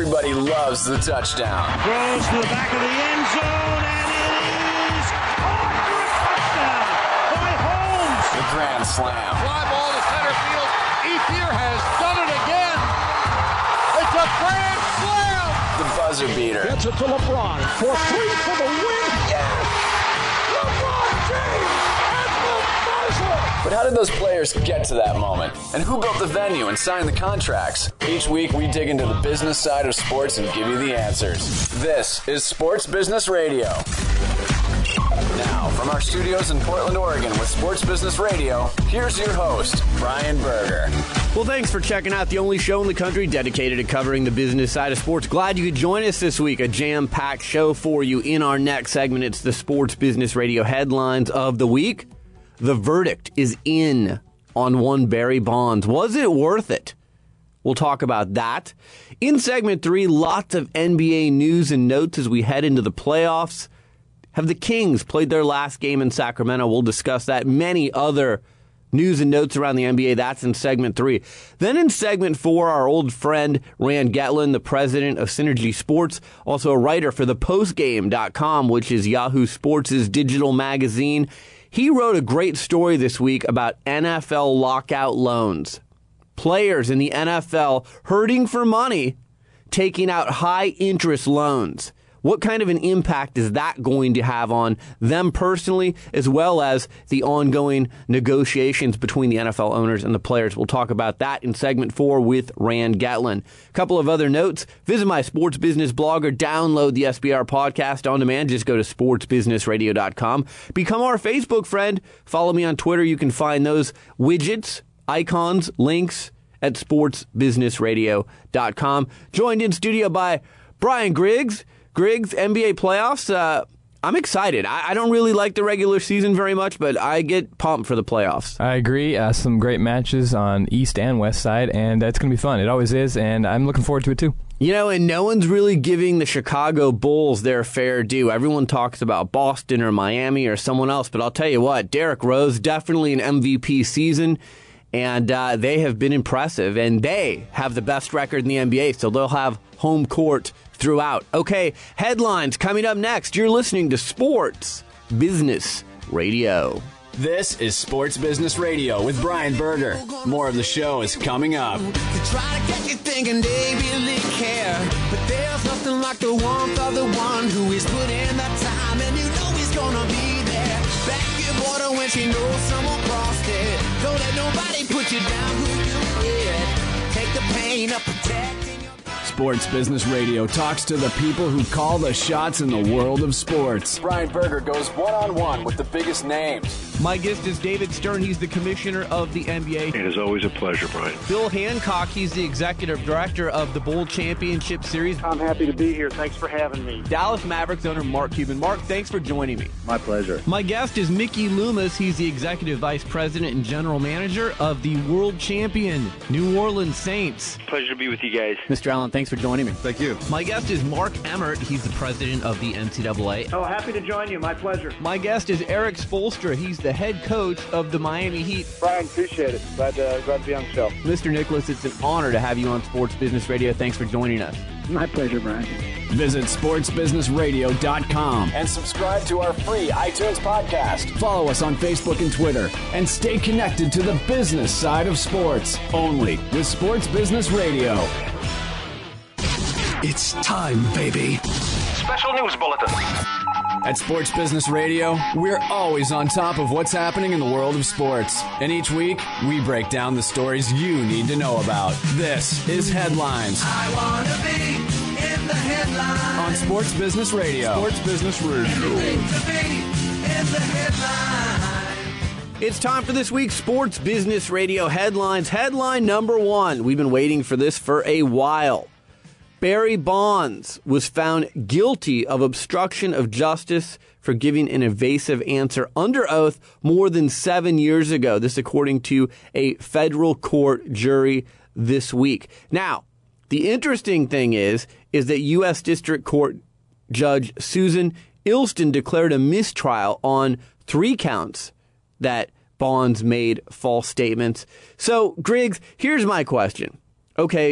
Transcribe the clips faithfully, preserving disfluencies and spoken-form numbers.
Everybody loves the touchdown. Throws to the back of the end zone, and it is caught for a touchdown by Holmes. The grand slam. Fly ball to center field. Ethier has done it again. It's a grand slam. The buzzer beater. Gets it to LeBron for three for the win. Yes! LeBron James at the buzzer. But how did those players get to that moment? And who built the venue and signed the contracts? Each week we dig into the business side of sports and give you the answers. This is Sports Business Radio. Now, from our studios in Portland, Oregon with Sports Business Radio, here's your host, Brian Berger. Well, thanks for checking out the only show in the country dedicated to covering the business side of sports. Glad you could join us this week. A jam-packed show for you. In our next segment, it's the Sports Business Radio headlines of the week. The verdict is in on one Barry Bonds. Was it worth it? We'll talk about that. In segment three, lots of N B A news and notes as we head into the playoffs. Have the Kings played their last game in Sacramento? We'll discuss that. Many other news and notes around the N B A. That's in segment three. Then in segment four, our old friend Rand Getlin, the president of Synergy Sports, also a writer for the postgame dot com, which is Yahoo Sports' digital magazine. He wrote a great story this week about N F L lockout loans. Players in the N F L hurting for money, taking out high-interest loans. What kind of an impact is that going to have on them personally, as well as the ongoing negotiations between the N F L owners and the players? We'll talk about that in segment four with Rand Getlin. A couple of other notes. Visit my sports business blog or download the S B R podcast on demand. Just go to sports business radio dot com. Become our Facebook friend. Follow me on Twitter. You can find those widgets, icons, links at sports business radio dot com. Joined in studio by Brian Griggs. Griggs, N B A playoffs, uh, I'm excited. I, I don't really like the regular season very much, but I get pumped for the playoffs. I agree. Uh, some great matches on East and West side, and it's going to be fun. It always is, and I'm looking forward to it too. You know, and no one's really giving the Chicago Bulls their fair due. Everyone talks about Boston or Miami or someone else, but I'll tell you what, Derrick Rose, definitely an M V P season. And uh, they have been impressive, and they have the best record in the N B A, so they'll have home court throughout. Okay, headlines coming up next. You're listening to Sports Business Radio. This is Sports Business Radio with Brian Berger. More of the show is coming up. They try to get you thinking they really care, but there's nothing like the warmth of the one who is put in the time, and you know he's gonna be there. Back your border when she knows someone crossed it. Don't let nobody put you down who you with. Take the pain of protecting your... Sports Business Radio talks to the people who call the shots in the world of sports. Brian Berger goes one-on-one with the biggest names. My guest is David Stern. He's the commissioner of the N B A. It is always a pleasure, Brian. Bill Hancock, he's the executive director of the Bowl Championship Series. I'm happy to be here. Thanks for having me. Dallas Mavericks owner Mark Cuban. Mark, thanks for joining me. My pleasure. My guest is Mickey Loomis. He's the executive vice president and general manager of the world champion New Orleans Saints. Pleasure to be with you guys. Mister Allen, thanks for joining me. Thank you. My guest is Mark Emmert. He's the president of the N C double A. Oh, happy to join you. My pleasure. My guest is Eric Spoelstra. He's the head coach of the Miami Heat. Brian, appreciate it. Glad to, glad to be on the show. Mister Nicholas, it's an honor to have you on Sports Business Radio. Thanks for joining us. My pleasure, Brian. Visit sports business radio dot com and subscribe to our free iTunes podcast. Follow us on Facebook and Twitter and stay connected to the business side of sports. Only with Sports Business Radio. It's time, baby. Special news bulletin. At Sports Business Radio, we're always on top of what's happening in the world of sports. And each week, we break down the stories you need to know about. This is Headlines. I wanna be in the headlines. On Sports Business Radio. Sports Business Radio. To be in the headlines. It's time for this week's Sports Business Radio headlines. Headline number one. We've been waiting for this for a while. Barry Bonds was found guilty of obstruction of justice for giving an evasive answer under oath more than seven years ago. This according to a federal court jury this week. Now, the interesting thing is, is that U S District Court Judge Susan Ilston declared a mistrial on three counts that Bonds made false statements. So, Griggs, here's my question. Okay,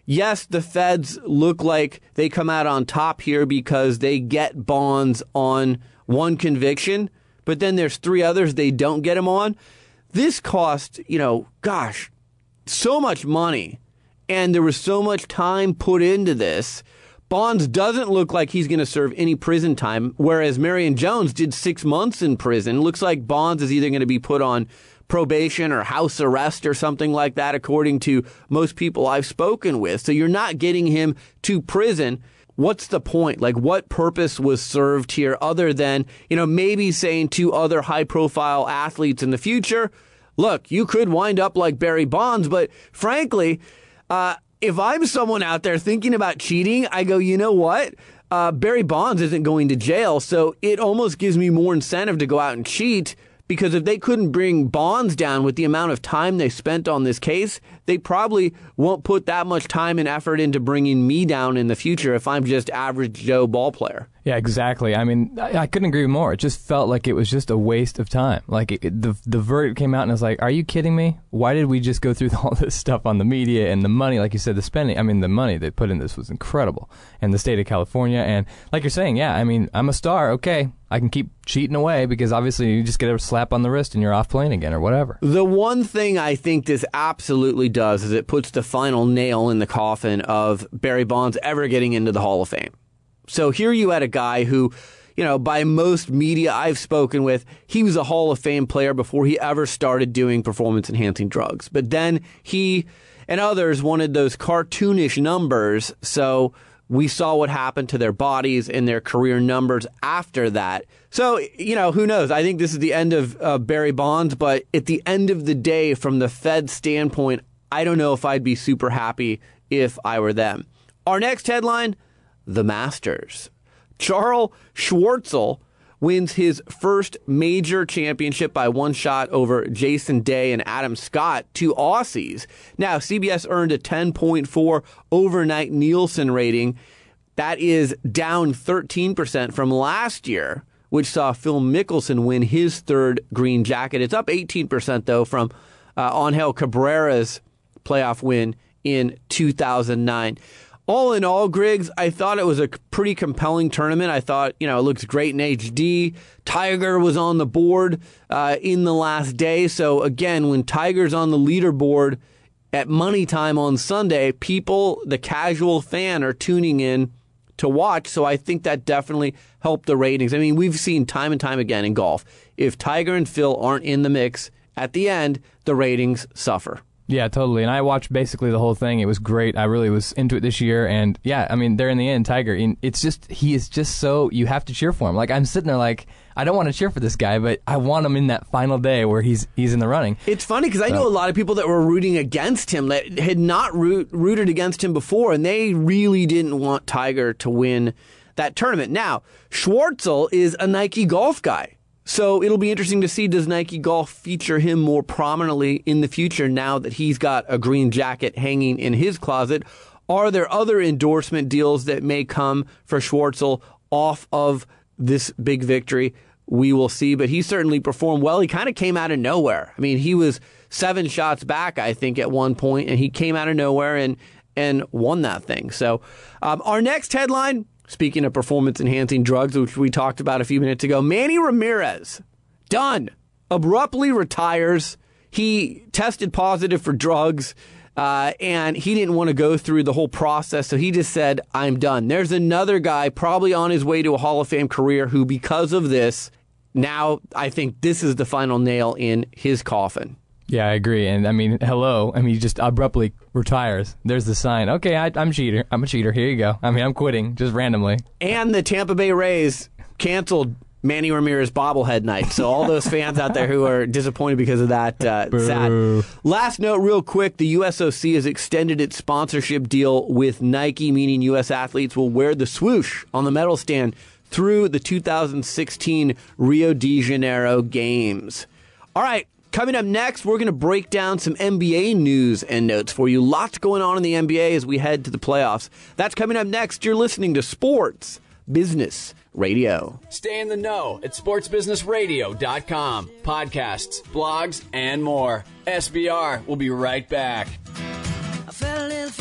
yes, the Feds look like they come out on top here because they get Bonds on one conviction, but then there's three others they don't get him on. This cost, you know, gosh, so much money, and there was so much time put into this. Bonds doesn't look like he's going to serve any prison time, whereas Marion Jones did six months in prison. Looks like Bonds is either going to be put on probation or house arrest or something like that, according to most people I've spoken with. So you're not getting him to prison. What's the point? Like, what purpose was served here other than, you know, maybe saying to other high-profile athletes in the future, look, you could wind up like Barry Bonds, but frankly, uh, if I'm someone out there thinking about cheating, I go, you know what? Uh, Barry Bonds isn't going to jail, so it almost gives me more incentive to go out and cheat, because if they couldn't bring Bonds down with the amount of time they spent on this case, they probably won't put that much time and effort into bringing me down in the future if I'm just average Joe ball player. Yeah, exactly. I mean, I, I couldn't agree more. It just felt like it was just a waste of time. Like, it, it, the the verdict came out, and I was like, are you kidding me? Why did we just go through all this stuff on the media and the money? Like you said, the spending. I mean, the money they put in this was incredible. And the state of California. And like you're saying, yeah, I mean, I'm a star. Okay, I can keep cheating away because obviously you just get a slap on the wrist and you're off playing again or whatever. The one thing I think this absolutely does is it puts the final nail in the coffin of Barry Bonds ever getting into the Hall of Fame. So here you had a guy who, you know, by most media I've spoken with, he was a Hall of Fame player before he ever started doing performance-enhancing drugs. But then he and others wanted those cartoonish numbers, so we saw what happened to their bodies and their career numbers after that. So, you know, who knows? I think this is the end of uh, Barry Bonds, but at the end of the day, from the Fed standpoint, I don't know if I'd be super happy if I were them. Our next headline, the Masters. Charles Schwartzel wins his first major championship by one shot over Jason Day and Adam Scott, two Aussies. Now, C B S earned a ten point four overnight Nielsen rating. That is down thirteen percent from last year, which saw Phil Mickelson win his third green jacket. It's up eighteen percent, though, from uh, Angel Cabrera's playoff win in two thousand nine. All in all, Griggs, I thought it was a pretty compelling tournament. I thought, you know, it looks great in H D. Tiger was on the board uh, in the last day. So, again, when Tiger's on the leaderboard at money time on Sunday, people, the casual fan, are tuning in to watch. So I think that definitely helped the ratings. I mean, we've seen time and time again in golf, if Tiger and Phil aren't in the mix, at the end, the ratings suffer. Yeah, totally. And I watched basically the whole thing. It was great. I really was into it this year. And yeah, I mean, there in the end, Tiger, it's just, he is just so, you have to cheer for him. Like, I'm sitting there like, I don't want to cheer for this guy, but I want him in that final day where he's he's in the running. It's funny because I know a lot of people that were rooting against him that had not root, rooted against him before, and they really didn't want Tiger to win that tournament. Now, Schwartzel is a Nike golf guy. So it'll be interesting to see, does Nike Golf feature him more prominently in the future now that he's got a green jacket hanging in his closet? Are there other endorsement deals that may come for Schwartzel off of this big victory? We will see, but he certainly performed well. He kind of came out of nowhere. I mean, he was seven shots back, I think, at one point, and he came out of nowhere and, and won that thing. So um, our next headline, speaking of performance-enhancing drugs, which we talked about a few minutes ago, Manny Ramirez, done, abruptly retires. He tested positive for drugs, uh, and he didn't want to go through the whole process, so he just said, I'm done. There's another guy probably on his way to a Hall of Fame career who, because of this, now I think this is the final nail in his coffin. Yeah, I agree. And I mean, hello. I mean, he just abruptly retires. There's the sign. Okay, I, I'm a cheater. I'm a cheater. Here you go. I mean, I'm quitting just randomly. And the Tampa Bay Rays canceled Manny Ramirez bobblehead night. So all those fans out there who are disappointed because of that, uh, sad. Last note real quick, the U S O C has extended its sponsorship deal with Nike, meaning U S athletes will wear the swoosh on the medal stand through the two thousand sixteen Rio de Janeiro Games. All right. Coming up next, we're going to break down some N B A news and notes for you. Lots going on in the N B A as we head to the playoffs. That's coming up next. You're listening to Sports Business Radio. Stay in the know at sports business radio dot com. Podcasts, blogs, and more. S B R will be right back. I felt a little fear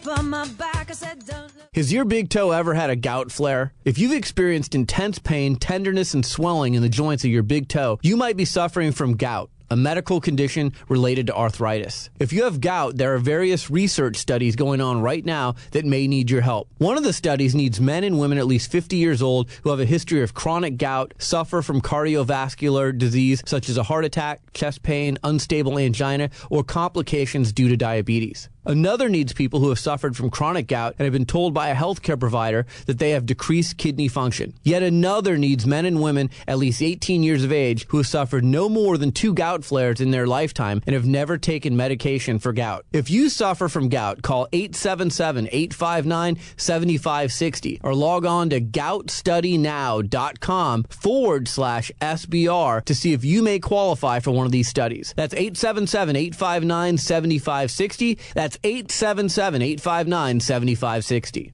on my back. I said, don't look. Has your big toe ever had a gout flare? If you've experienced intense pain, tenderness, and swelling in the joints of your big toe, you might be suffering from gout, a medical condition related to arthritis. If you have gout, there are various research studies going on right now that may need your help. One of the studies needs men and women at least fifty years old who have a history of chronic gout, suffer from cardiovascular disease such as a heart attack, chest pain, unstable angina, or complications due to diabetes. Another needs people who have suffered from chronic gout and have been told by a healthcare provider that they have decreased kidney function. Yet another needs men and women at least eighteen years of age who have suffered no more than two gout flares in their lifetime and have never taken medication for gout. If you suffer from gout, call eight seven seven, eight five nine, seven five six zero or log on to goutstudynow.com forward slash SBR to see if you may qualify for one of these studies. That's eight seven seven, eight five nine, seven five six zero. That's eight seven seven, eight five nine, seven five six zero.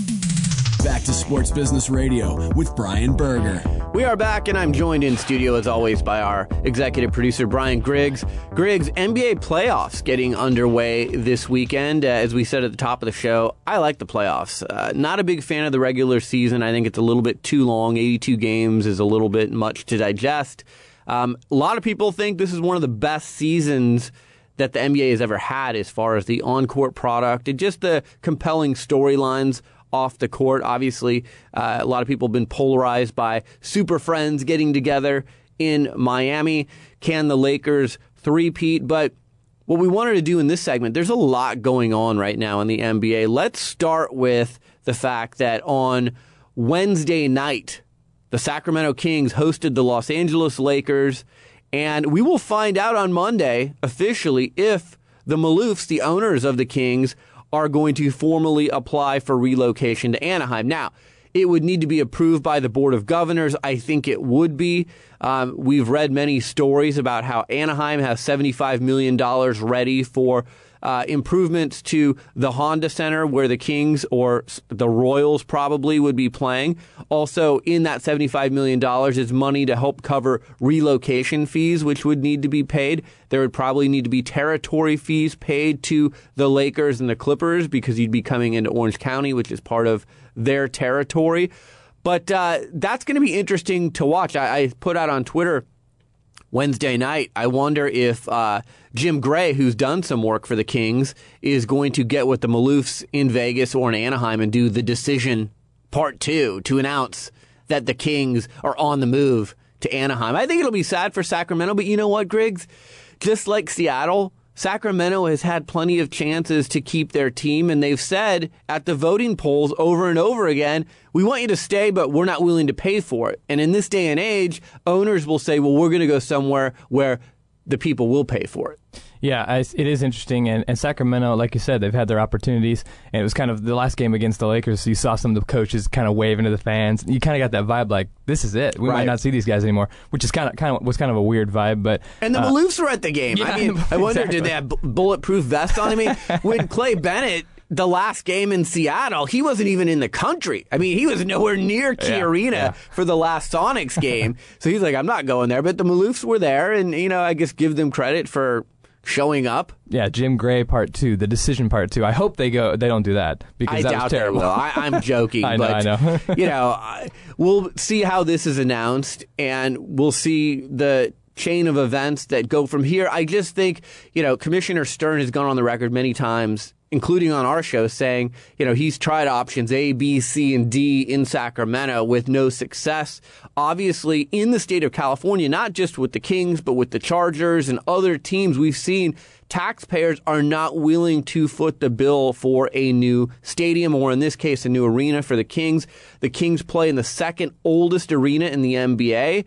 Back to Sports Business Radio with Brian Berger. We are back, and I'm joined in studio, as always, by our executive producer, Brian Griggs. Griggs, N B A playoffs getting underway this weekend. Uh, as we said at the top of the show, I like the playoffs. Uh, not a big fan of the regular season. I think it's a little bit too long. eighty-two games is a little bit much to digest. Um, a lot of people think this is one of the best seasons that the N B A has ever had as far as the on-court product and just the compelling storylines off the court. Obviously, uh, a lot of people have been polarized by Super Friends getting together in Miami. Can the Lakers three-peat? But what we wanted to do in this segment, there's a lot going on right now in the N B A. Let's start with the fact that on Wednesday night, the Sacramento Kings hosted the Los Angeles Lakers, and we will find out on Monday officially if the Maloofs, the owners of the Kings, are going to formally apply for relocation to Anaheim. Now, it would need to be approved by the Board of Governors. I think it would be. Um, we've read many stories about how Anaheim has seventy-five million dollars ready for uh, improvements to the Honda Center where the Kings or the Royals probably would be playing. Also, in that seventy-five million dollars is money to help cover relocation fees, which would need to be paid. There would probably need to be territory fees paid to the Lakers and the Clippers because you'd be coming into Orange County, which is part of their territory. But uh, that's going to be interesting to watch. I, I put out on Twitter Wednesday night, I wonder if uh, Jim Gray, who's done some work for the Kings, is going to get with the Maloofs in Vegas or in Anaheim and do the decision part two to announce that the Kings are on the move to Anaheim. I think it'll be sad for Sacramento, but you know what, Griggs? Just like Seattle, Sacramento has had plenty of chances to keep their team, and they've said at the voting polls over and over again, we want you to stay, but we're not willing to pay for it. And in this day and age, owners will say, well, we're going to go somewhere where the people will pay for it. Yeah, I, it is interesting. And, and Sacramento, like you said, they've had their opportunities. And it was kind of the last game against the Lakers, so you saw some of the coaches kind of waving to the fans. You kind of got that vibe like, this is it. We right. might not see these guys anymore, which is kind of kind of was kind of a weird vibe. But And the uh, Maloofs were at the game. Yeah, I mean, I wonder, exactly. did they have bulletproof vests on? I mean, when Clay Bennett, the last game in Seattle, he wasn't even in the country. I mean, he was nowhere near Key yeah, Arena yeah. for the last Sonics game. So he's like, I'm not going there. But the Maloofs were there, and, you know, I guess give them credit for showing up. Yeah, Jim Gray part two, the decision part two. I hope they go. They don't do that because I that doubt was terrible. They will. I, I'm joking, I know, but I know. you know, I, we'll see how this is announced, and we'll see the chain of events that go from here. I just think, you know, Commissioner Stern has gone on the record many times, including on our show, saying, you know, he's tried options A, B, C, and D in Sacramento with no success. Obviously, in the state of California, not just with the Kings, but with the Chargers and other teams, we've seen taxpayers are not willing to foot the bill for a new stadium, or in this case, a new arena for the Kings. The Kings play in the second oldest arena in the N B A.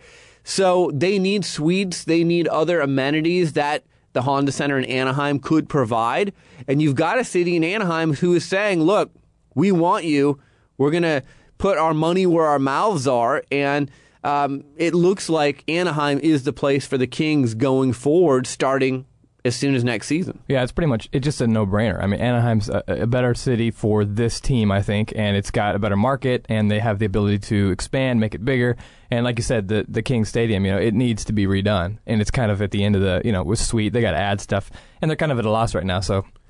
So they need suites, they need other amenities that the Honda Center in Anaheim could provide. And you've got a city in Anaheim who is saying, look, we want you. We're going to put our money where our mouths are. And um, it looks like Anaheim is the place for the Kings going forward, starting as soon as next season. Yeah, it's pretty much it's just a no-brainer. I mean, Anaheim's a, a better city for this team, I think, and it's got a better market, and they have the ability to expand, make it bigger. And like you said, the the King Stadium, you know, it needs to be redone, and it's kind of at the end of the, you know, it was sweet. They got to add stuff, and they're kind of at a loss right now. So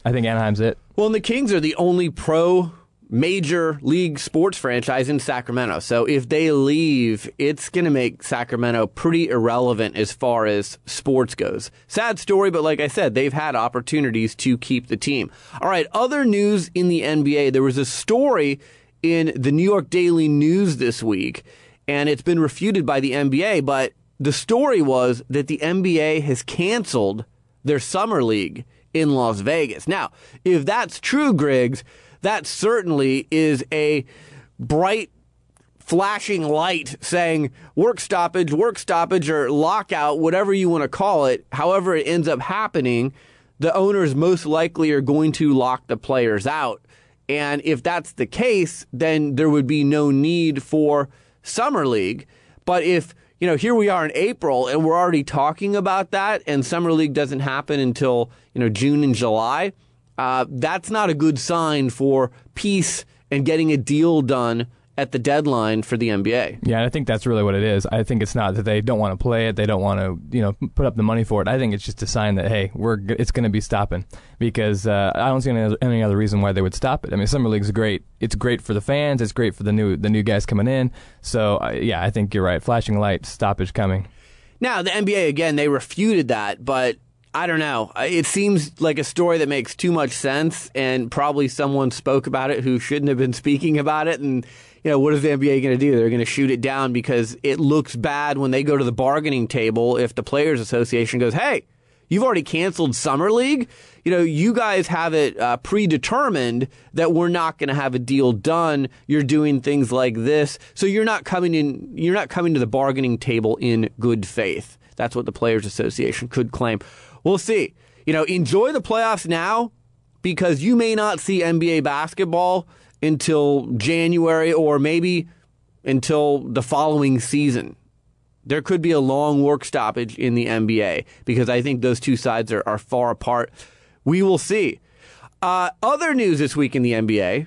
I think Anaheim's it. Well, and the Kings are the only pro major league sports franchise in Sacramento. So if they leave, it's going to make Sacramento pretty irrelevant as far as sports goes. Sad story, but like I said, they've had opportunities to keep the team. All right, other news in the N B A. There was a story in the New York Daily News this week, and it's been refuted by the N B A, but the story was that the N B A has canceled their summer league in Las Vegas. Now, if that's true, Griggs, that certainly is a bright, flashing light saying work stoppage, work stoppage, or lockout, whatever you want to call it. However it ends up happening, the owners most likely are going to lock the players out. And if that's the case, then there would be no need for Summer League. But if, you know, here we are in April and we're already talking about that and Summer League doesn't happen until, you know, June and July, Uh, that's not a good sign for peace and getting a deal done at the deadline for the N B A. Yeah, I think that's really what it is. I think it's not that they don't want to play it, they don't want to, you know, put up the money for it. I think it's just a sign that, hey, we're it's going to be stopping, because uh, I don't see any other, any other reason why they would stop it. I mean, Summer League's great. It's great for the fans. It's great for the new the new guys coming in. So uh, yeah, I think you're right. Flashing light, stoppage coming. Now the N B A again, they refuted that, but I don't know. It seems like a story that makes too much sense, and probably someone spoke about it who shouldn't have been speaking about it. And, you know, what is the N B A going to do? They're going to shoot it down because it looks bad when they go to the bargaining table if the Players Association goes, hey, you've already canceled Summer League. You know, you guys have it uh, predetermined that we're not going to have a deal done. You're doing things like this. So you're not coming in, you're not coming to the bargaining table in good faith. That's what the Players Association could claim. We'll see. You know, enjoy the playoffs now, because you may not see N B A basketball until January or maybe until the following season. There could be a long work stoppage in the N B A because I think those two sides are, are far apart. We will see. Uh, other news this week in the N B A.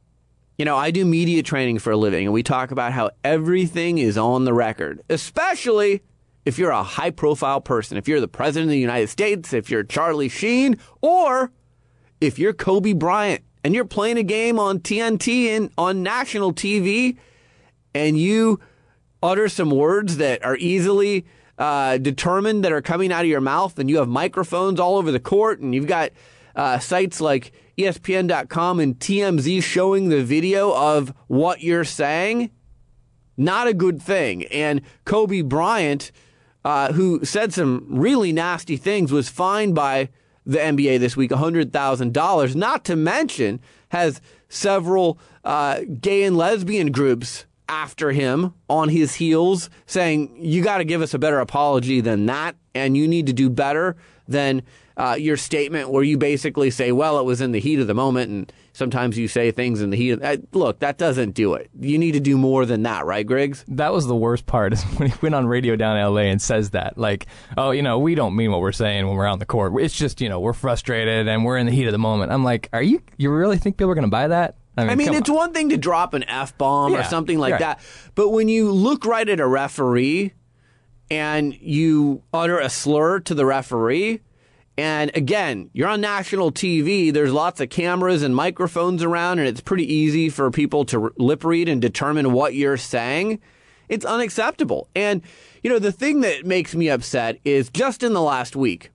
You know, I do media training for a living, and we talk about how everything is on the record, especially if you're a high-profile person, if you're the President of the United States, if you're Charlie Sheen, or if you're Kobe Bryant and you're playing a game on T N T and on national T V, and you utter some words that are easily uh, determined that are coming out of your mouth, and you have microphones all over the court, and you've got uh, sites like E S P N dot com and T M Z showing the video of what you're saying, not a good thing. And Kobe Bryant, Uh, who said some really nasty things, was fined by the N B A this week one hundred thousand dollars, not to mention has several uh, gay and lesbian groups after him on his heels saying, you got to give us a better apology than that, and you need to do better than uh, your statement where you basically say, well, it was in the heat of the moment, and sometimes you say things in the heat of... Uh, look, that doesn't do it. You need to do more than that, right, Griggs? That was the worst part, is when he went on radio down in L A and says that. Like, oh, you know, we don't mean what we're saying when we're out on the court. It's just, you know, we're frustrated and we're in the heat of the moment. I'm like, are you... You really think people are going to buy that? I mean, I mean it's on. one thing to drop an F-bomb Yeah, or something like right. that, but when you look right at a referee and you utter a slur to the referee, and again, you're on national T V, there's lots of cameras and microphones around, and it's pretty easy for people to lip read and determine what you're saying, it's unacceptable. And, you know, the thing that makes me upset is just in the last week,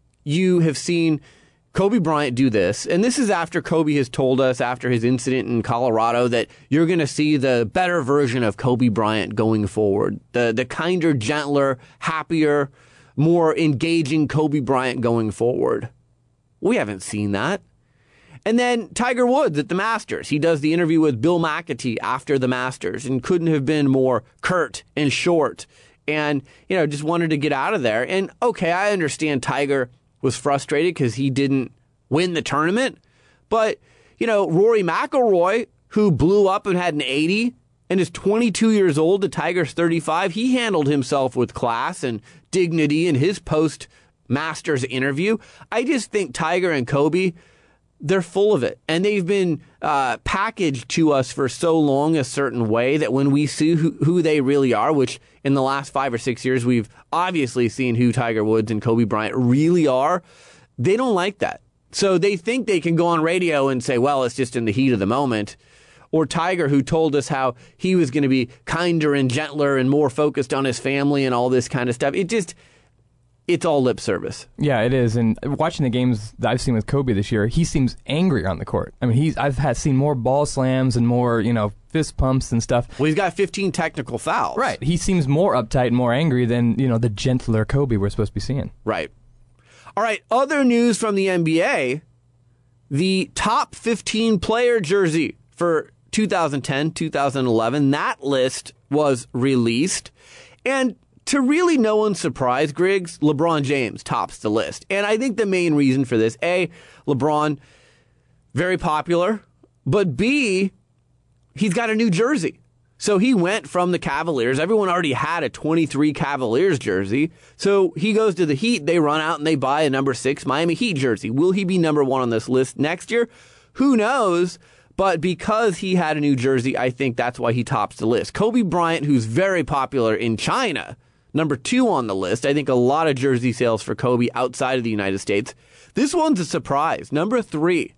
you have seen Kobe Bryant do this, and this is after Kobe has told us after his incident in Colorado that you're going to see the better version of Kobe Bryant going forward, the the kinder, gentler, happier, more engaging Kobe Bryant going forward. We haven't seen that. And then Tiger Woods at the Masters. He does the interview with Bill McAtee after the Masters and couldn't have been more curt and short and, you know, just wanted to get out of there. And, okay, I understand Tiger was frustrated because he didn't win the tournament. But, you know, Rory McIlroy, who blew up and had an eighty and is twenty-two years old to Tiger's thirty-five, he handled himself with class and dignity in his post-Masters interview. I just think Tiger and Kobe, they're full of it. And they've been uh, packaged to us for so long a certain way that when we see who, who they really are, which in the last five or six years we've obviously seen who Tiger Woods and Kobe Bryant really are, they don't like that. So they think they can go on radio and say, well, it's just in the heat of the moment. Or Tiger, who told us how he was going to be kinder and gentler and more focused on his family and all this kind of stuff. It just, it's all lip service. Yeah, it is. And watching the games that I've seen with Kobe this year, he seems angrier on the court. I mean, he's I've had seen more ball slams and more, you know, fist pumps and stuff. Well, he's got fifteen technical fouls. Right. He seems more uptight and more angry than, you know, the gentler Kobe we're supposed to be seeing. Right. All right, other news from the N B A, the top fifteen player jersey for two thousand ten, two thousand eleven, that list was released. And to really no one's surprise, Griggs, LeBron James tops the list. And I think the main reason for this, A, LeBron, very popular, but B, he's got a new jersey. So he went from the Cavaliers. Everyone already had a twenty-three Cavaliers jersey. So he goes to the Heat. They run out and they buy a number six Miami Heat jersey. Will he be number one on this list next year? Who knows? But because he had a new jersey, I think that's why he tops the list. Kobe Bryant, who's very popular in China, number two on the list. I think a lot of jersey sales for Kobe outside of the United States. This one's a surprise. Number three,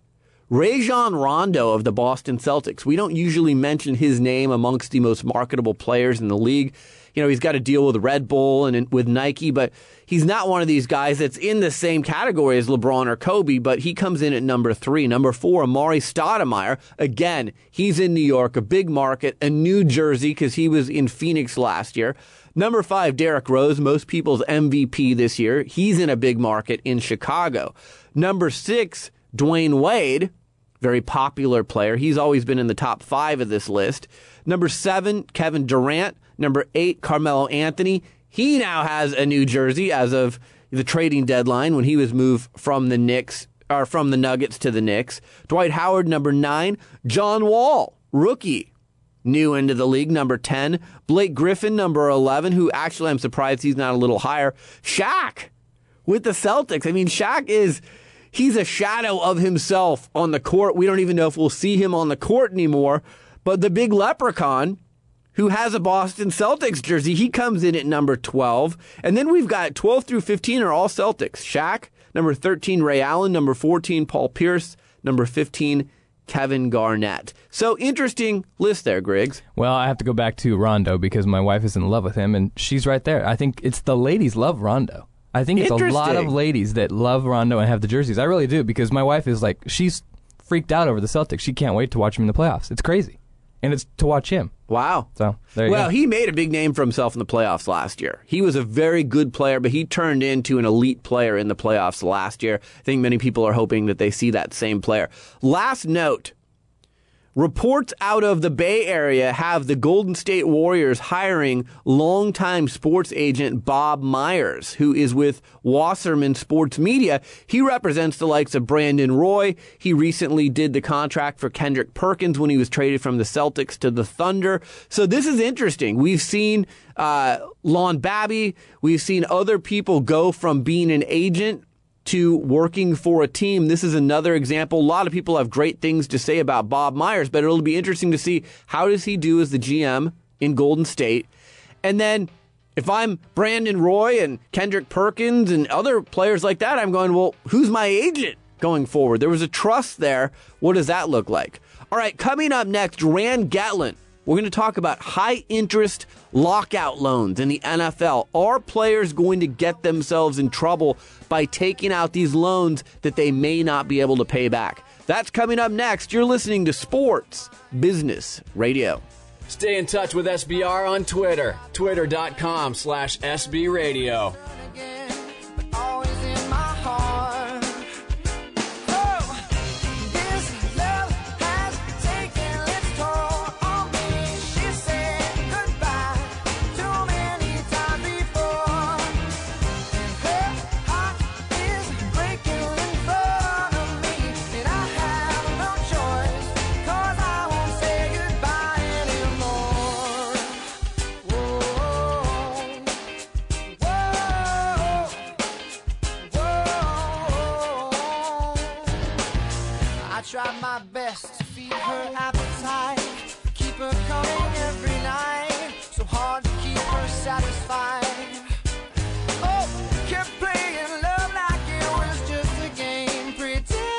Rajon Rondo of the Boston Celtics. We don't usually mention his name amongst the most marketable players in the league. You know, he's got to deal with Red Bull and with Nike, but he's not one of these guys that's in the same category as LeBron or Kobe, but he comes in at number three. Number four, Amari Stoudemire. Again, he's in New York, a big market, a new jersey because he was in Phoenix last year. Number five, Derrick Rose, most people's M V P this year. He's in a big market in Chicago. Number six, Dwayne Wade, very popular player. He's always been in the top five of this list. Number seven, Kevin Durant. Number eight, Carmelo Anthony. He now has a new jersey as of the trading deadline when he was moved from the Knicks or from the Nuggets to the Knicks. Dwight Howard, number nine. John Wall, rookie, new into the league, number ten. Blake Griffin, number eleven, who actually I'm surprised he's not a little higher. Shaq with the Celtics. I mean, Shaq is, he's a shadow of himself on the court. We don't even know if we'll see him on the court anymore. But the big leprechaun, who has a Boston Celtics jersey, he comes in at number twelve. And then we've got twelve through fifteen are all Celtics. Shaq, number thirteen, Ray Allen, number fourteen, Paul Pierce, number fifteen, Kevin Garnett. So interesting list there, Griggs. Well, I have to go back to Rondo because my wife is in love with him, and she's right there. I think it's the ladies love Rondo. I think it's a lot of ladies that love Rondo and have the jerseys. I really do, because my wife is like, she's freaked out over the Celtics. She can't wait to watch him in the playoffs. It's crazy. And it's to watch him. Wow. So, there you well, go. Well, he made a big name for himself in the playoffs last year. He was a very good player, but he turned into an elite player in the playoffs last year. I think many people are hoping that they see that same player. Last note. Reports out of the Bay Area have the Golden State Warriors hiring longtime sports agent Bob Myers, who is with Wasserman Sports Media. He represents the likes of Brandon Roy. He recently did the contract for Kendrick Perkins when he was traded from the Celtics to the Thunder. So this is interesting. We've seen uh, Lon Babby. We've seen other people go from being an agent to working for a team. This is another example. A lot of people have great things to say about Bob Myers, but it'll be interesting to see how does he do as the G M in Golden State. And then if I'm Brandon Roy and Kendrick Perkins and other players like that, I'm going, well, who's my agent going forward? There was a trust there. What does that look like? All right, coming up next, Rand Gatlin. We're going to talk about high-interest lockout loans in the N F L. Are players going to get themselves in trouble by taking out these loans that they may not be able to pay back? That's coming up next. You're listening to Sports Business Radio. Stay in touch with S B R on Twitter. Twitter.com slash SB Radio. Tried my best to feed her appetite, keep her coming every night, so hard to keep her satisfied. Oh, kept playing love like it was just a game, pretend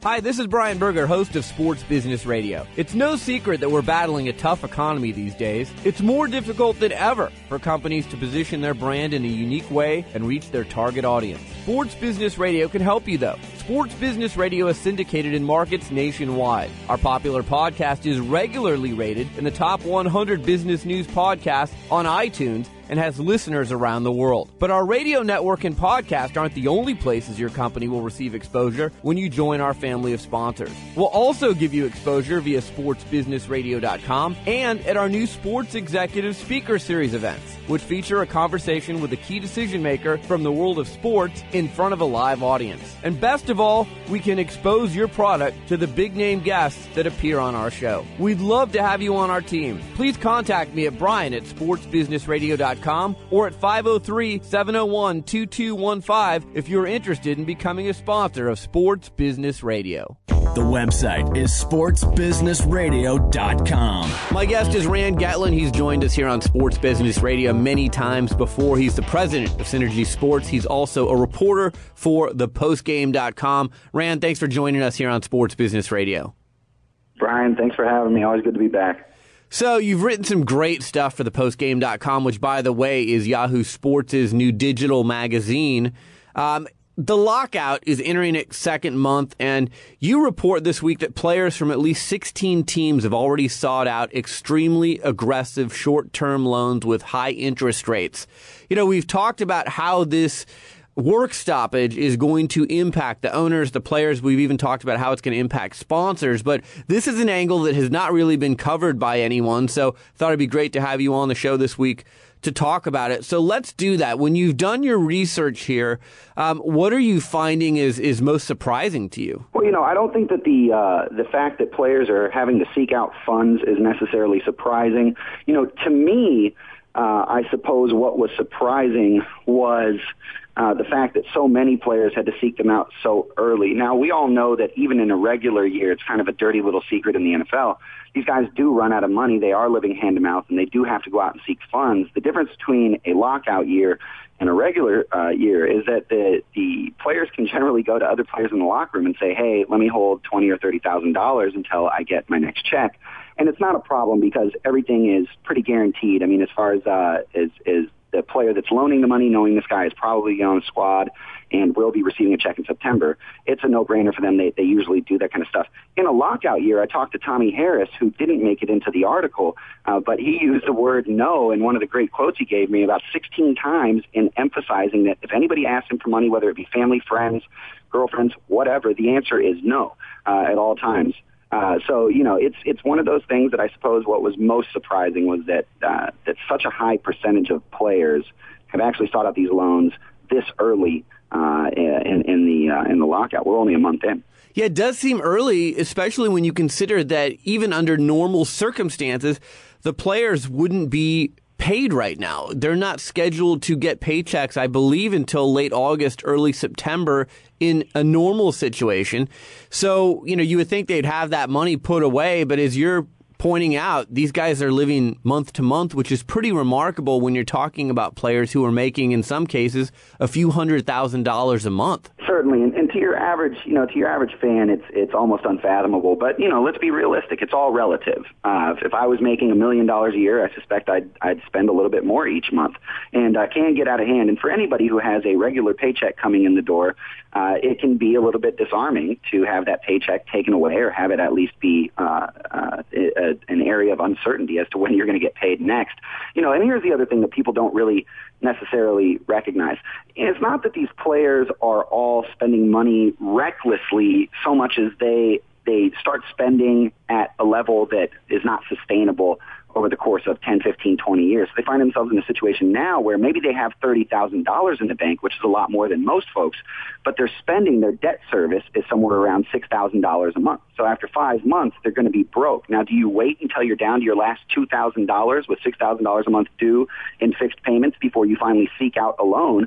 Hi, this is Brian Berger, host of Sports Business Radio. It's no secret that we're battling a tough economy these days. It's more difficult than ever for companies to position their brand in a unique way and reach their target audience. Sports Business Radio can help you, though. Sports Business Radio is syndicated in markets nationwide. Our popular podcast is regularly rated in the top one hundred business news podcasts on iTunes and has listeners around the world. But our radio network and podcast aren't the only places your company will receive exposure when you join our family of sponsors. We'll also give you exposure via sports business radio dot com and at our new Sports Executive Speaker Series events, which feature a conversation with a key decision maker from the world of sports in front of a live audience. And best of all, we can expose your product to the big name guests that appear on our show. We'd love to have you on our team. Please contact me at Brian at sports business radio dot com or at five oh three, seven oh one, two two one five if you're interested in becoming a sponsor of Sports Business Radio. The website is sports business radio dot com. My guest is Rand Getlin. He's joined us here on Sports Business Radio many times before. He's the president of Synergy Sports. He's also a reporter for the postgame dot com. Rand, thanks for joining us here on Sports Business Radio. Brian, thanks for having me. Always good to be back. So you've written some great stuff for the postgame dot com, which, by the way, is Yahoo Sports' new digital magazine. Um, the lockout is entering its second month, and you report this week that players from at least sixteen teams have already sought out extremely aggressive short-term loans with high interest rates. You know, we've talked about how this work stoppage is going to impact the owners, the players. We've even talked about how it's going to impact sponsors, but this is an angle that has not really been covered by anyone, so thought it'd be great to have you on the show this week to talk about it. So let's do that. When you've done your research here, um, what are you finding is, is most surprising to you? Well, you know, I don't think that the uh, the fact that players are having to seek out funds is necessarily surprising. You know, to me, uh, I suppose what was surprising was Uh, the fact that so many players had to seek them out so early. Now, we all know that even in a regular year, it's kind of a dirty little secret in the N F L. These guys do run out of money. They are living hand to mouth, and they do have to go out and seek funds. The difference between a lockout year and a regular uh, year is that the the players can generally go to other players in the locker room and say, hey, let me hold twenty thousand dollars or thirty thousand dollars until I get my next check. And it's not a problem because everything is pretty guaranteed. I mean, as far as uh, as, as the player that's loaning the money, knowing this guy is probably on the squad and will be receiving a check in September, it's a no-brainer for them. They, they usually do that kind of stuff. In a lockout year, I talked to Tommy Harris, who didn't make it into the article, uh, but he used the word no in one of the great quotes he gave me about sixteen times in emphasizing that if anybody asks him for money, whether it be family, friends, girlfriends, whatever, the answer is no uh, at all times. Uh, so, you know, it's it's one of those things that I suppose what was most surprising was that uh, that such a high percentage of players have actually sought out these loans this early uh, in, in the uh, in the lockout. We're only a month in. Yeah, it does seem early, especially when you consider that even under normal circumstances, the players wouldn't be paid right now. They're not scheduled to get paychecks, I believe, until late August, early September in a normal situation. So, you know, you would think they'd have that money put away, but as you're pointing out, these guys are living month to month, which is pretty remarkable when you're talking about players who are making, in some cases, a few hundred thousand dollars a month. Certainly, and, and to your average, you know, to your average fan, it's it's almost unfathomable. But you know, let's be realistic; it's all relative. Uh, if, if I was making a million dollars a year, I suspect I'd I'd spend a little bit more each month, and uh, can get out of hand. And for anybody who has a regular paycheck coming in the door, uh, it can be a little bit disarming to have that paycheck taken away, or have it at least be uh, uh, a, an area of uncertainty as to when you're going to get paid next. You know, and here's the other thing that people don't really necessarily recognize. It's not that these players are all spending money recklessly so much as they they start spending at a level that is not sustainable over the course of ten, fifteen, twenty years. So they find themselves in a situation now where maybe they have thirty thousand dollars in the bank, which is a lot more than most folks, but they're spending, their debt service is somewhere around six thousand dollars a month. So after five months, they're going to be broke. Now, do you wait until you're down to your last two thousand dollars with six thousand dollars a month due in fixed payments before you finally seek out a loan?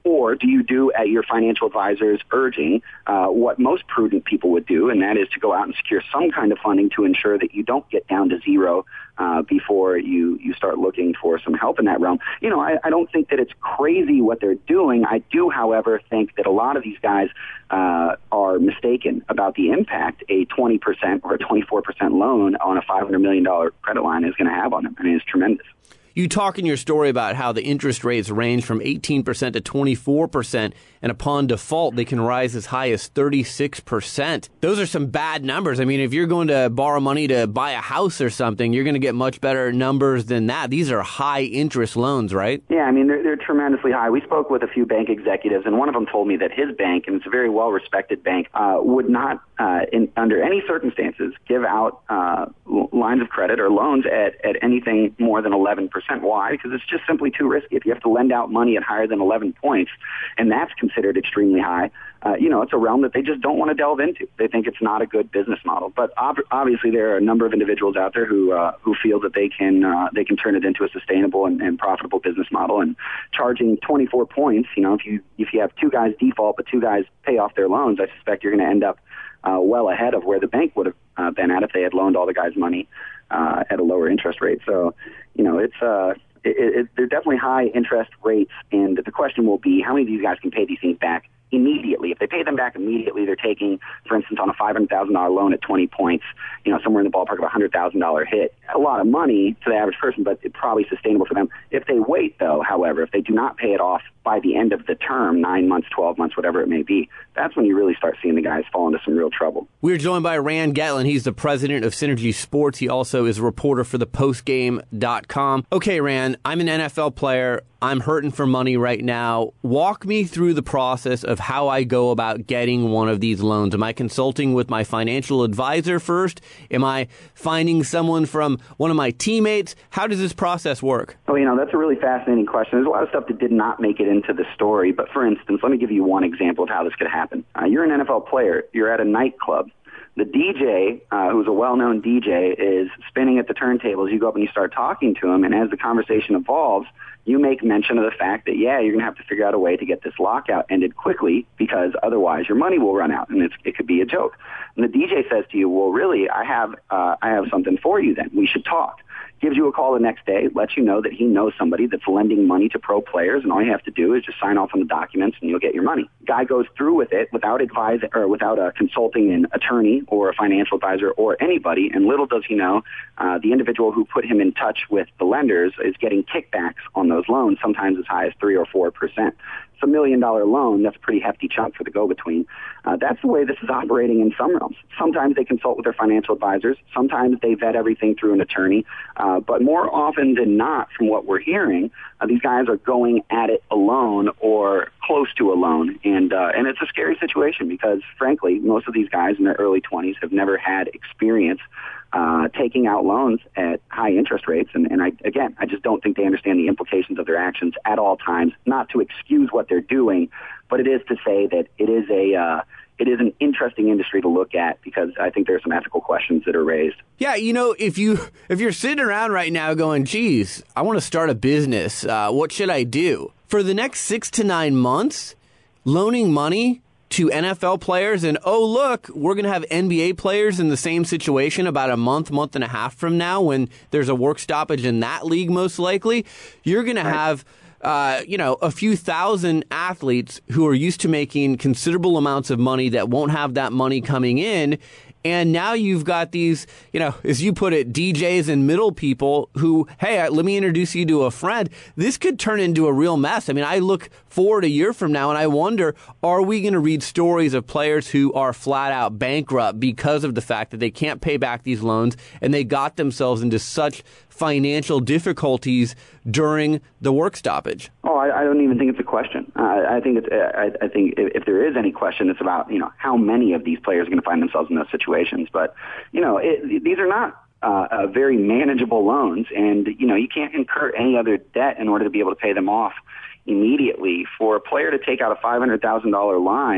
Or do you do at your financial advisor's urging uh, what most prudent people would do, and that is to go out and secure some kind of funding to ensure that you don't get down to zero uh, before you, you start looking for some help in that realm. You know, I, I don't think that it's crazy what they're doing. I do, however, think that a lot of these guys uh, are mistaken about the impact a twenty percent or a twenty-four percent loan on a five hundred million dollars credit line is going to have on them. I mean, it's tremendous. You talk in your story about how the interest rates range from eighteen percent to twenty-four percent, and upon default, they can rise as high as thirty-six percent. Those are some bad numbers. I mean, if you're going to borrow money to buy a house or something, you're going to get much better numbers than that. These are high-interest loans, right? Yeah, I mean, they're, they're tremendously high. We spoke with a few bank executives, and one of them told me that his bank, and it's a very well-respected bank, uh, would not, uh, in, under any circumstances, give out uh, lines of credit or loans at, at anything more than eleven percent. Why? Because it's just simply too risky. If you have to lend out money at higher than eleven points, and that's considered extremely high, uh, you know, it's a realm that they just don't want to delve into. They think it's not a good business model. But ob- obviously, there are a number of individuals out there who uh, who feel that they can uh, they can turn it into a sustainable and, and profitable business model. And charging twenty-four points, you know, if you if you have two guys default but two guys pay off their loans, I suspect you're going to end up uh, well ahead of where the bank would have uh, been at if they had loaned all the guys money uh, at a lower interest rate. So, you know, it's uh, it, it, they're definitely high interest rates, and the question will be how many of these guys can pay these things back immediately. If they pay them back immediately, they're taking, for instance, on a five hundred thousand dollars loan at twenty points, you know, somewhere in the ballpark of a one hundred thousand dollars hit. A lot of money to the average person, but it's probably sustainable for them. If they wait, though, however, if they do not pay it off by the end of the term, nine months, twelve months, whatever it may be, that's when you really start seeing the guys fall into some real trouble. We're joined by Rand Getlin. He's the president of Synergy Sports. He also is a reporter for the postgame dot com. Okay, Rand, I'm an N F L player. I'm hurting for money right now. Walk me through the process of how I go about getting one of these loans. Am I consulting with my financial advisor first? Am I finding someone from one of my teammates? How does this process work? Oh, you know, that's a really fascinating question. There's a lot of stuff that did not make it into the story. But for instance, let me give you one example of how this could happen. Uh, you're an N F L player. You're at a nightclub. The D J, uh, who's a well-known D J, is spinning at the turntables. You go up and you start talking to him, and as the conversation evolves, you make mention of the fact that, yeah, you're going to have to figure out a way to get this lockout ended quickly because otherwise your money will run out, and it's, it could be a joke. And the D J says to you, well, really, I have uh, I have something for you then. We should talk. Gives you a call the next day, lets you know that he knows somebody that's lending money to pro players, and all you have to do is just sign off on the documents and you'll get your money. Guy goes through with it without advise or without a consulting an attorney or a financial advisor or anybody, and little does he know, uh, the individual who put him in touch with the lenders is getting kickbacks on those loans, sometimes as high as three or four percent. It's a million dollar loan. That's a pretty hefty chunk for the go-between. Uh, that's the way this is operating in some realms. Sometimes they consult with their financial advisors. Sometimes they vet everything through an attorney. Uh, but more often than not, from what we're hearing, uh, these guys are going at it alone or close to alone. And, uh, and it's a scary situation because, frankly, most of these guys in their early twenties have never had experience Uh, taking out loans at high interest rates. And, and I, again, I just don't think they understand the implications of their actions at all times, not to excuse what they're doing, but it is to say that it is a, uh, it is an interesting industry to look at because I think there are some ethical questions that are raised. Yeah, you know, if, you, if you're sitting around right now going, geez, I want to start a business, uh, what should I do? For the next six to nine months, loaning money to N F L players, and oh, look, we're going to have N B A players in the same situation about a month, month and a half from now when there's a work stoppage in that league, most likely. You're going to have, uh, you know, a few thousand athletes who are used to making considerable amounts of money that won't have that money coming in. And now you've got these, you know, as you put it, D Js and middle people who, hey, let me introduce you to a friend. This could turn into a real mess. I mean, I look forward a year from now and I wonder, are we going to read stories of players who are flat out bankrupt because of the fact that they can't pay back these loans and they got themselves into such financial difficulties during the work stoppage? Oh, I, I don't even think it's a question. Uh, I think it's. I, I think if, if there is any question, it's about you know how many of these players are going to find themselves in those situations. But you know, it, these are not uh, uh, very manageable loans, and you know you can't incur any other debt in order to be able to pay them off immediately. For a player to take out a five hundred thousand dollar line,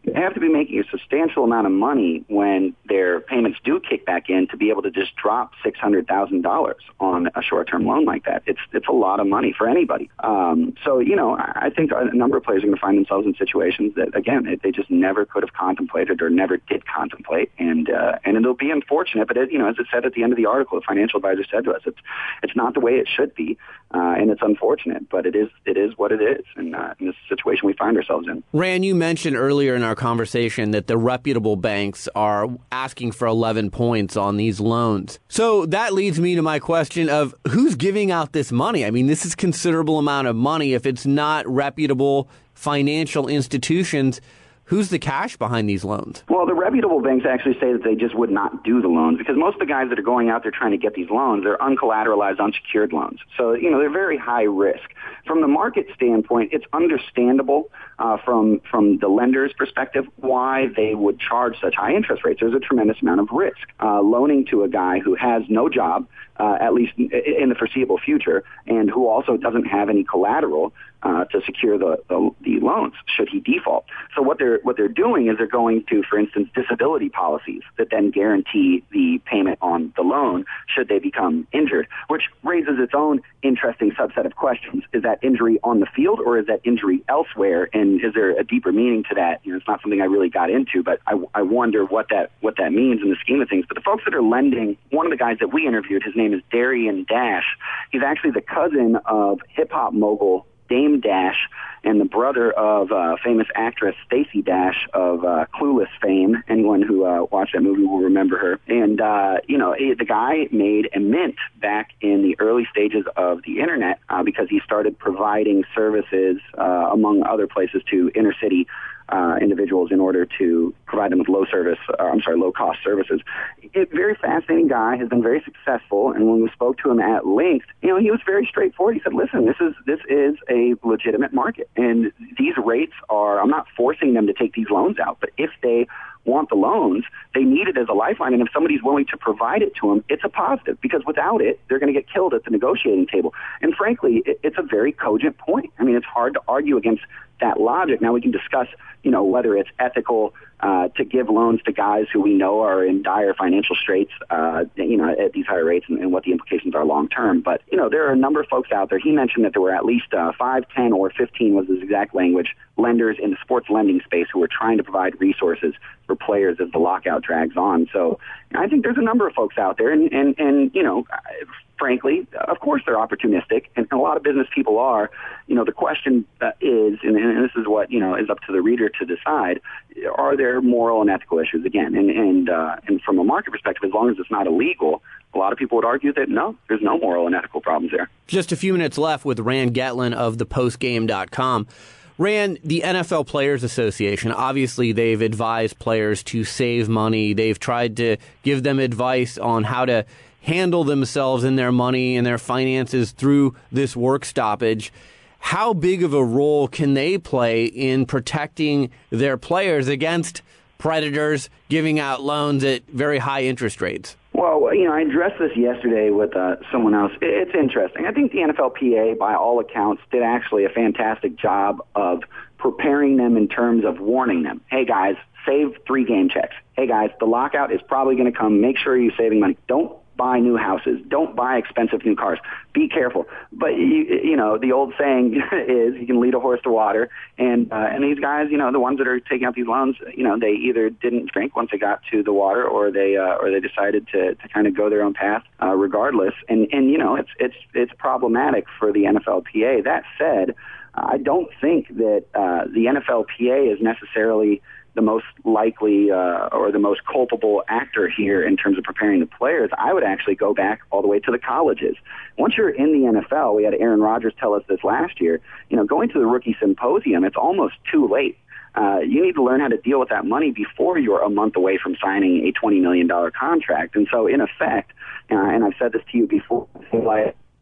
they have to be making a substantial amount of money when their payments do kick back in to be able to just drop six hundred thousand dollars on a short-term loan like that. It's it's a lot of money for anybody. Um, so, you know, I think a number of players are going to find themselves in situations that, again, they, they just never could have contemplated or never did contemplate. And uh, and it'll be unfortunate. But, it, you know, as it said at the end of the article, the financial advisor said to us, it's it's not the way it should be. Uh, and it's unfortunate, but it is it is what it is. And uh, in this situation we find ourselves in. Rand, you mentioned earlier in our conversation that the reputable banks are asking for eleven points on these loans. So that leads me to my question of who's giving out this money? I mean, this is considerable amount of money. If it's not reputable financial institutions, who's the cash behind these loans? Well, the reputable banks actually say that they just would not do the loans because most of the guys that are going out there trying to get these loans are uncollateralized, unsecured loans. So, you know, they're very high risk. From the market standpoint, it's understandable uh, from from the lender's perspective why they would charge such high interest rates. There's a tremendous amount of risk. Uh, loaning to a guy who has no job, uh, at least in the foreseeable future, and who also doesn't have any collateral uh, to secure the, the the loans should he default. So what they're what they're doing is they're going to, for instance, disability policies that then guarantee the payment on the loan should they become injured, which raises its own interesting subset of questions. Is that injury on the field or is that injury elsewhere? And is there a deeper meaning to that? You know, it's not something I really got into, but I, I wonder what that what that means in the scheme of things. But the folks that are lending, one of the guys that we interviewed, his name is Darian Dash. He's actually the cousin of hip-hop mogul Dame Dash and the brother of uh, famous actress Stacey Dash of uh, Clueless fame. Anyone who uh, watched that movie will remember her. And, uh, you know, the guy made a mint back in the early stages of the Internet uh, because he started providing services, uh, among other places, to inner city Uh, individuals in order to provide them with low service, uh, I'm sorry, low cost services. A very fascinating guy, has been very successful, and when we spoke to him at length, you know, he was very straightforward. He said, "Listen, this is this is a legitimate market, and these rates are. I'm not forcing them to take these loans out, but if they want the loans, they need it as a lifeline, and if somebody's willing to provide it to them, it's a positive, because without it, they're going to get killed at the negotiating table." And frankly, it, it's a very cogent point. I mean, it's hard to argue against that logic. Now we can discuss, you know, whether it's ethical uh, to give loans to guys who we know are in dire financial straits, uh, you know, at these higher rates, and, and what the implications are long term. But, you know, there are a number of folks out there. He mentioned that there were at least uh, five, ten, or fifteen was his exact language, lenders in the sports lending space who were trying to provide resources for players as the lockout drags on. So I think there's a number of folks out there, and, and, and you know, frankly, of course they're opportunistic, and a lot of business people are. You know, the question uh, is, and, and this is what, you know, is up to the reader to decide, are there moral and ethical issues again? And and uh, and from a market perspective, as long as it's not illegal, a lot of people would argue that no, there's no moral and ethical problems there. Just a few minutes left with Rand Getlin of the postgame dot com. Rand, the N F L Players Association, obviously they've advised players to save money. They've tried to give them advice on how to handle themselves and their money and their finances through this work stoppage. How big of a role can they play in protecting their players against predators giving out loans at very high interest rates? Well, you know, I addressed this yesterday with uh, someone else. It's interesting. I think the N F L P A, by all accounts, did actually a fantastic job of preparing them in terms of warning them. Hey, guys, save three game checks. Hey, guys, the lockout is probably going to come. Make sure you're saving money. Don't buy new houses. Don't buy expensive new cars. Be careful. But, you, you know, the old saying is you can lead a horse to water. And uh, and these guys, you know, the ones that are taking out these loans, you know, they either didn't drink once they got to the water, or they uh, or they decided to, to kind of go their own path uh, regardless. And, and, you know, it's, it's, it's problematic for the N F L P A. That said, I don't think that uh, the N F L P A is necessarily the most likely uh, or the most culpable actor here in terms of preparing the players. I would actually go back all the way to the colleges. Once you're in the N F L, we had Aaron Rodgers tell us this last year, you know, going to the rookie symposium, it's almost too late. Uh, you need to learn how to deal with that money before you're a month away from signing a twenty million dollars contract. And so, in effect, uh, and I've said this to you before, like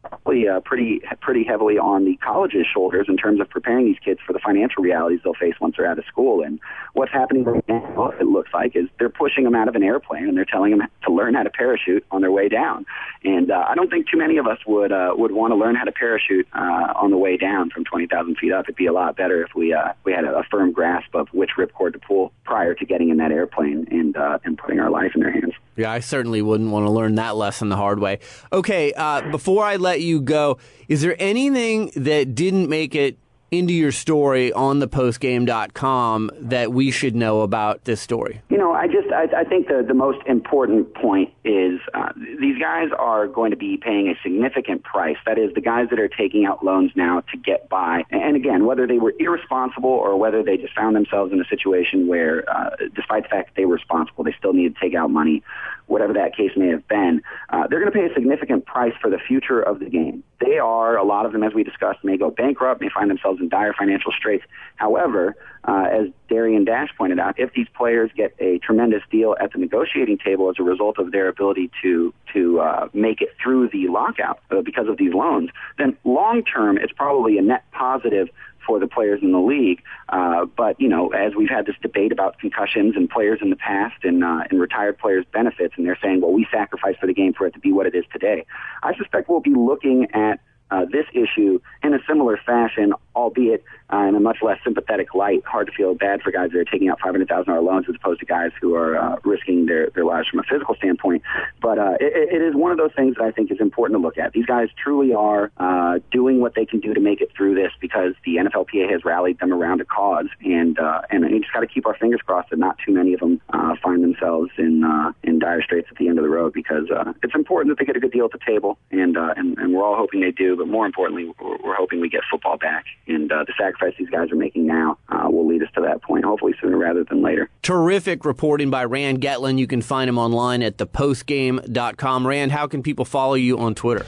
probably uh, pretty pretty heavily on the college's shoulders in terms of preparing these kids for the financial realities they'll face once they're out of school. And what's happening right now, it looks like, is they're pushing them out of an airplane and they're telling them to learn how to parachute on their way down. And uh, I don't think too many of us would uh, would want to learn how to parachute uh, on the way down from twenty thousand feet up. It'd be a lot better if we uh, we had a, a firm grasp of which ripcord to pull prior to getting in that airplane and uh, and putting our life in their hands. Yeah, I certainly wouldn't want to learn that lesson the hard way. Okay, uh, before I let you go, is there anything that didn't make it into your story on the postgame dot com that we should know about this story? You know, I just I, I think the, the most important point is uh, these guys are going to be paying a significant price. That is, the guys that are taking out loans now to get by. And again, whether they were irresponsible or whether they just found themselves in a situation where, uh, despite the fact that they were responsible, they still needed to take out money, whatever that case may have been, uh, they're going to pay a significant price for the future of the game. They are, a lot of them, as we discussed, may go bankrupt, may find themselves in dire financial straits. However, uh, as Darian Dash pointed out, if these players get a tremendous deal at the negotiating table as a result of their ability to to uh, make it through the lockout uh, because of these loans, then long-term it's probably a net positive for the players in the league. Uh, but, you know, as we've had this debate about concussions and players in the past and, uh, and retired players' benefits, and they're saying, well, we sacrificed for the game for it to be what it is today. I suspect we'll be looking at uh, this issue in a similar fashion, albeit uh, in a much less sympathetic light. Hard to feel bad for guys that are taking out five hundred thousand dollars loans as opposed to guys who are uh, risking their, their lives from a physical standpoint. But uh, it, it is one of those things that I think is important to look at. These guys truly are uh, doing what they can do to make it through this because the N F L P A has rallied them around a cause. And uh, and we just got to keep our fingers crossed that not too many of them uh, find themselves in uh, in dire straits at the end of the road, because uh, it's important that they get a good deal at the table, and, uh, and, and we're all hoping they do. But more importantly, we're, we're hoping we get football back. And uh, the sacrifice these guys are making now uh, will lead us to that point, hopefully sooner rather than later. Terrific reporting by Rand Getlin. You can find him online at the postgame dot com. Rand, how can people follow you on Twitter?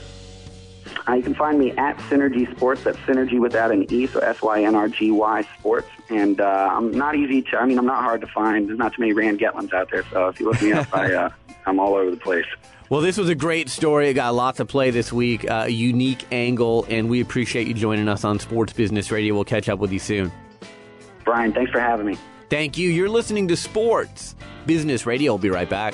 Uh, you can find me at Synergy Sports. That's Synergy without an E, so S Y N R G Y Sports. And uh, I'm not easy to, I mean, I'm not hard to find. There's not too many Rand Getlins out there, so if you look me up, I, uh, I'm all over the place. Well, this was a great story. It got lots of play this week, uh, a unique angle, and we appreciate you joining us on Sports Business Radio. We'll catch up with you soon. Brian, thanks for having me. Thank you. You're listening to Sports Business Radio. We'll be right back.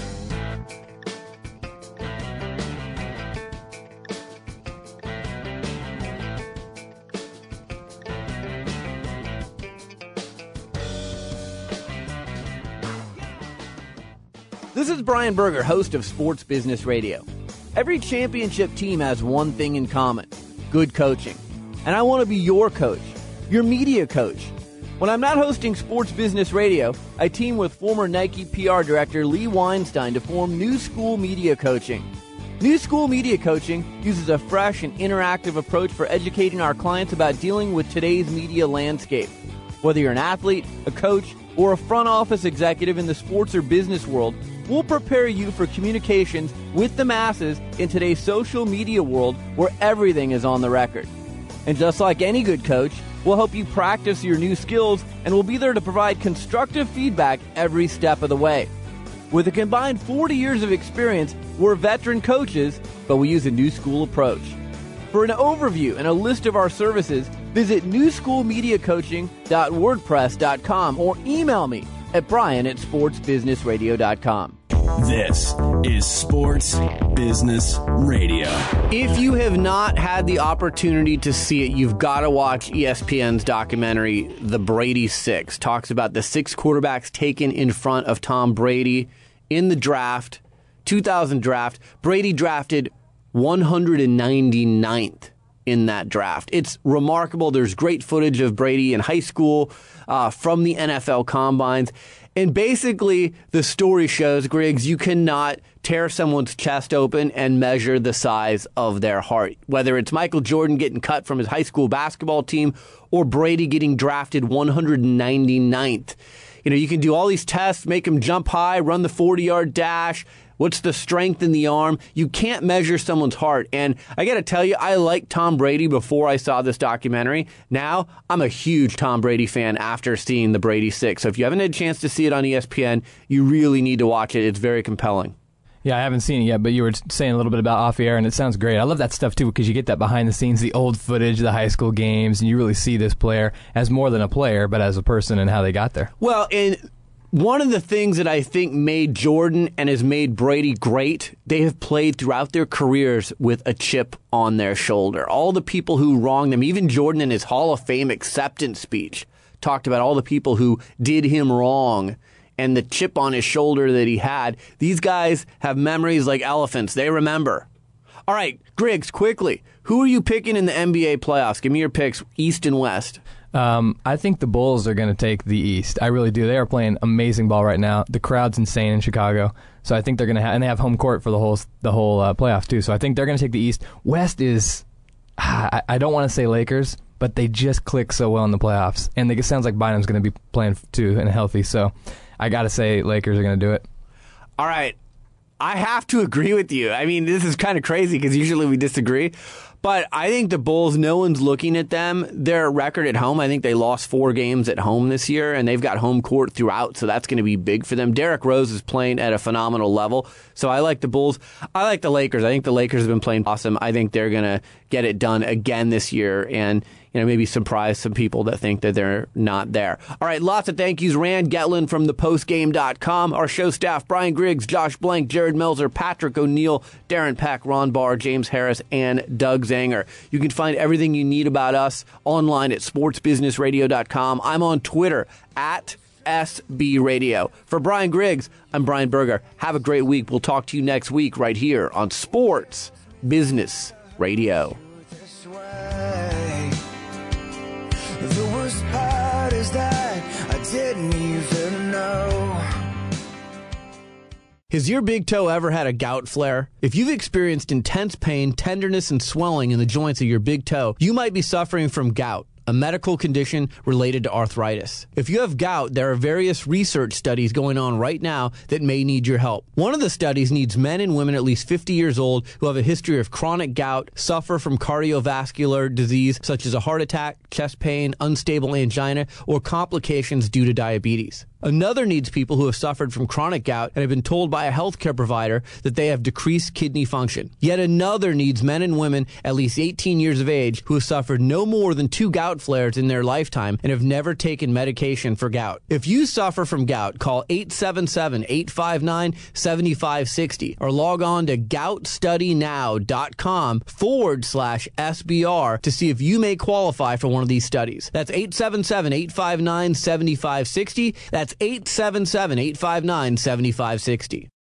This is Brian Berger, host of Sports Business Radio. Every championship team has one thing in common: good coaching. And I want to be your coach, your media coach. When I'm not hosting Sports Business Radio, I team with former Nike P R director Lee Weinstein to form New School Media Coaching. New School Media Coaching uses a fresh and interactive approach for educating our clients about dealing with today's media landscape. Whether you're an athlete, a coach, or a front office executive in the sports or business world, we'll prepare you for communications with the masses in today's social media world where everything is on the record. And just like any good coach, we'll help you practice your new skills, and we'll be there to provide constructive feedback every step of the way. With a combined forty years of experience, we're veteran coaches, but we use a new school approach. For an overview and a list of our services, visit new school media coaching dot wordpress dot com or email me at brian at sports business radio dot com. This is Sports Business Radio. If you have not had the opportunity to see it, you've got to watch E S P N's documentary, The Brady Six. Talks about the six quarterbacks taken in front of Tom Brady in the draft, two thousand draft. Brady drafted one hundred ninety-ninth in that draft. It's remarkable. There's great footage of Brady in high school, uh, from the N F L combines. And basically, the story shows, Griggs, you cannot tear someone's chest open and measure the size of their heart. Whether it's Michael Jordan getting cut from his high school basketball team or Brady getting drafted one hundred ninety-ninth. You know, you can do all these tests, make him jump high, run the forty-yard dash. What's the strength in the arm? You can't measure someone's heart. And I got to tell you, I liked Tom Brady before I saw this documentary. Now, I'm a huge Tom Brady fan after seeing The Brady Six. So if you haven't had a chance to see it on E S P N, you really need to watch it. It's very compelling. Yeah, I haven't seen it yet, but you were saying a little bit about off air, and it sounds great. I love that stuff, too, because you get that behind the scenes, the old footage, the high school games, and you really see this player as more than a player, but as a person and how they got there. Well, and one of the things that I think made Jordan and has made Brady great, they have played throughout their careers with a chip on their shoulder. All the people who wronged them, even Jordan in his Hall of Fame acceptance speech, talked about all the people who did him wrong and the chip on his shoulder that he had. These guys have memories like elephants. They remember. All right, Griggs, quickly. Who are you picking in the N B A playoffs? Give me your picks, East and West. Um, I think the Bulls are going to take the East. I really do. They are playing amazing ball right now. The crowd's insane in Chicago, so I think they're going to have, and they have home court for the whole the whole uh, playoffs too. So I think they're going to take the East. West is, I, I don't want to say Lakers, but they just click so well in the playoffs, and it sounds like Bynum's going to be playing too and healthy. So I got to say Lakers are going to do it. All right. I have to agree with you. I mean, this is kind of crazy because usually we disagree. But I think the Bulls, no one's looking at them. Their record at home, I think they lost four games at home this year, and they've got home court throughout, so that's going to be big for them. Derrick Rose is playing at a phenomenal level, so I like the Bulls. I like the Lakers. I think the Lakers have been playing awesome. I think they're going to get it done again this year, and you know, maybe surprise some people that think that they're not there. All right, lots of thank yous. Rand Getlin from the postgame dot com. Our show staff, Brian Griggs, Josh Blank, Jared Melzer, Patrick O'Neill, Darren Peck, Ron Barr, James Harris, and Doug Zanger. You can find everything you need about us online at sports business radio dot com. I'm on Twitter at S B Radio. For Brian Griggs, I'm Brian Berger. Have a great week. We'll talk to you next week right here on Sports Business Radio. The worst part is that I didn't even know. Has your big toe ever had a gout flare? If you've experienced intense pain, tenderness, and swelling in the joints of your big toe, you might be suffering from gout, a medical condition related to arthritis. If you have gout, there are various research studies going on right now that may need your help. One of the studies needs men and women at least fifty years old who have a history of chronic gout, suffer from cardiovascular disease such as a heart attack, chest pain, unstable angina, or complications due to diabetes. Another needs people who have suffered from chronic gout and have been told by a healthcare provider that they have decreased kidney function. Yet another needs men and women at least eighteen years of age who have suffered no more than two gout flares in their lifetime and have never taken medication for gout. If you suffer from gout, call eight seven seven, eight five nine, seven five six zero or log on to gout study now dot com forward slash S B R to see if you may qualify for one of these studies. That's eight seven seven, eight five nine, seven five six zero. That's eight seven seven, eight five nine, seven five six zero.